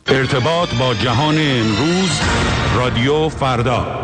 ارتباط با جهان امروز، رادیو فردا.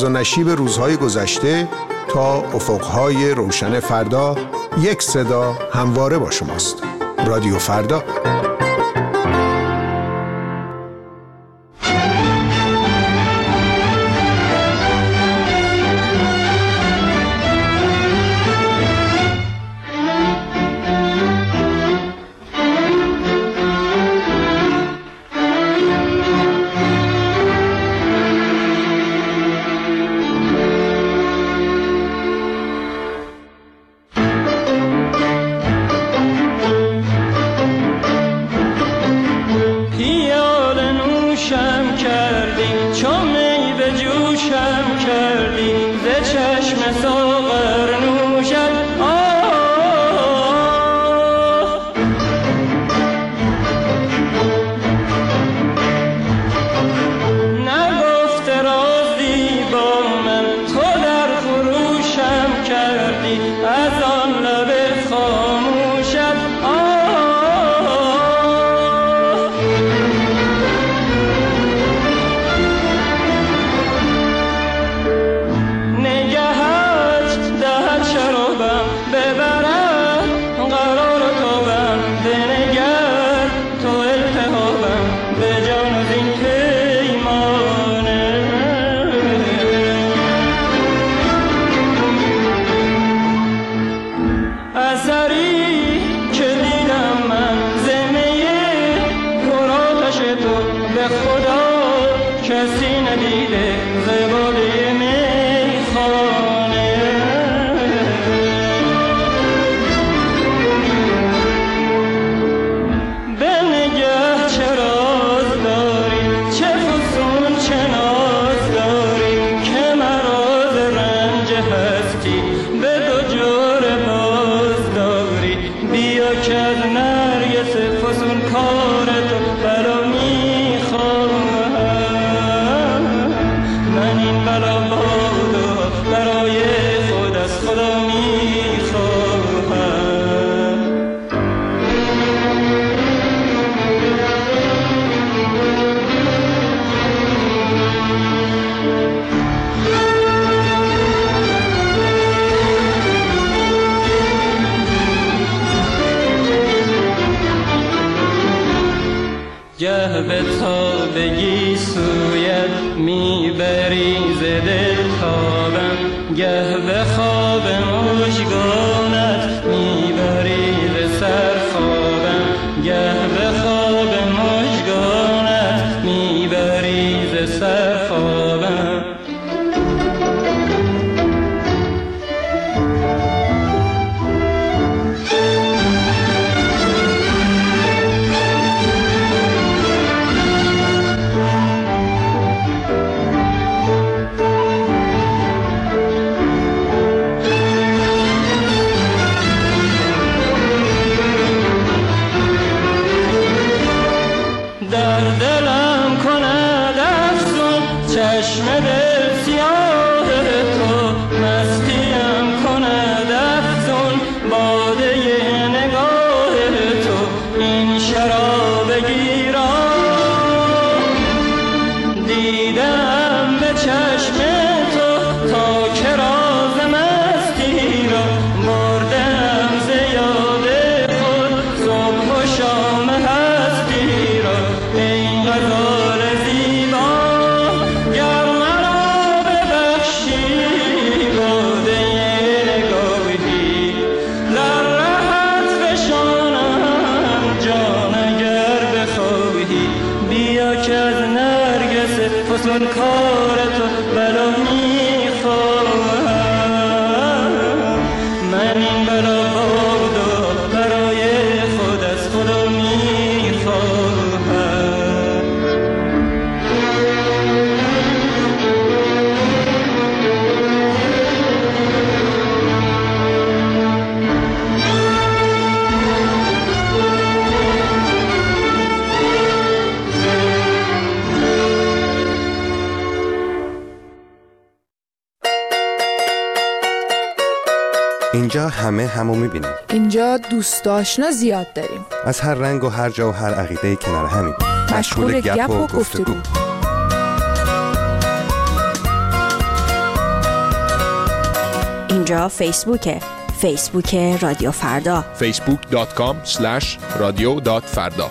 و نشیب روزهای گذشته تا افقهای روشن فردا، یک صدا همواره با شماست. رادیو فردا. گه به تابگی سویت میبری ز دل تابم، گه به خواب مژگانت میبری ز سر خوابم، گه به خواب مژگانت میبری ز سر خوابم. اینجا همه همو میبینیم. اینجا دوست آشنا زیاد داریم. از هر رنگ و هر جا و هر عقیده کنار همیم. مشغول گپ و گفتگو. اینجا فیسبوک رادیو فردا، facebook.com/radio.farda.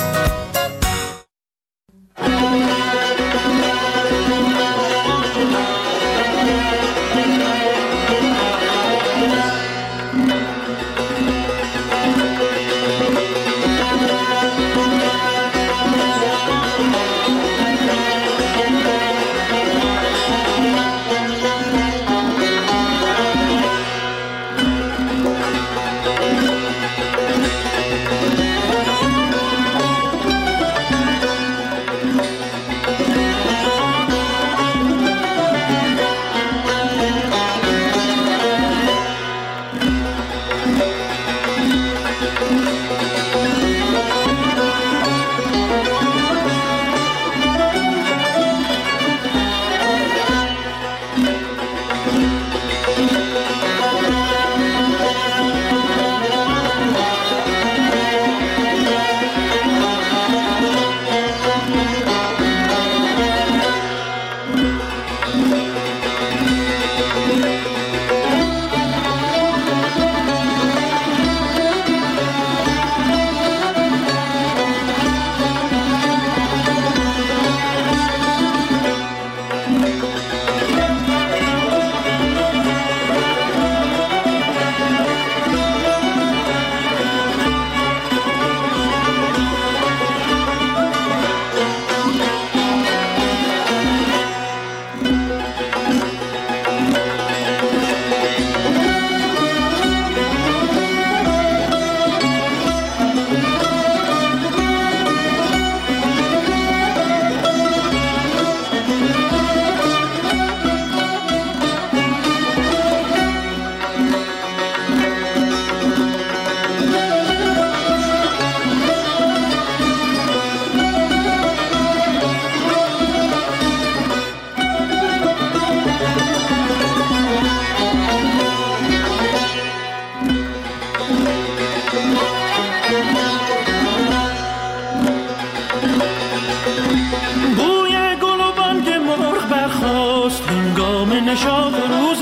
نشاط روز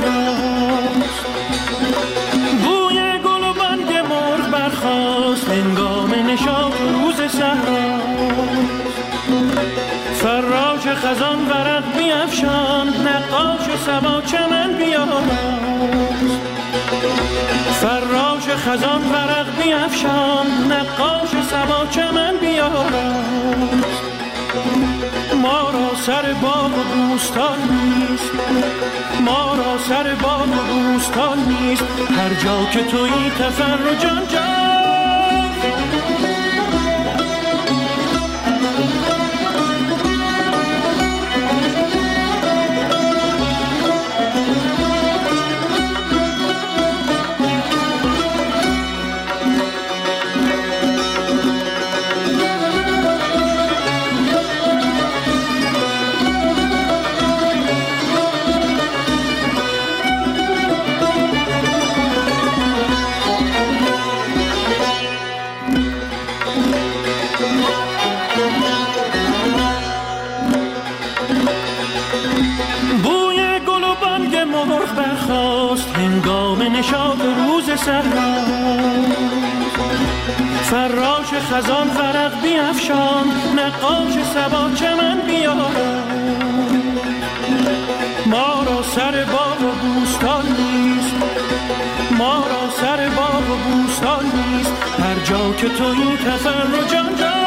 صحراست، بوی گل و بانگ مرغ برخاست هنگام نشاط روز صحراست. فراش خزان ورق بیفشان، نقاش صبا چمن بیاراست. فراش خزان ورق بیفشان، نقاش صبا چمن بیاراست. ما را سر باغ و بوستان نیست، ما را سر باغ و بوستان نیست، هر جا که تویی تفرج جان جان. نشاط روز صحرا، فراش خزان ورق بیفشان، نقاش صبا چمن بیارد. ما را سر باغ و بوستان نیست، ما را سر باغ و بوستان نیست، هر جا که تویی تفرج جان جان.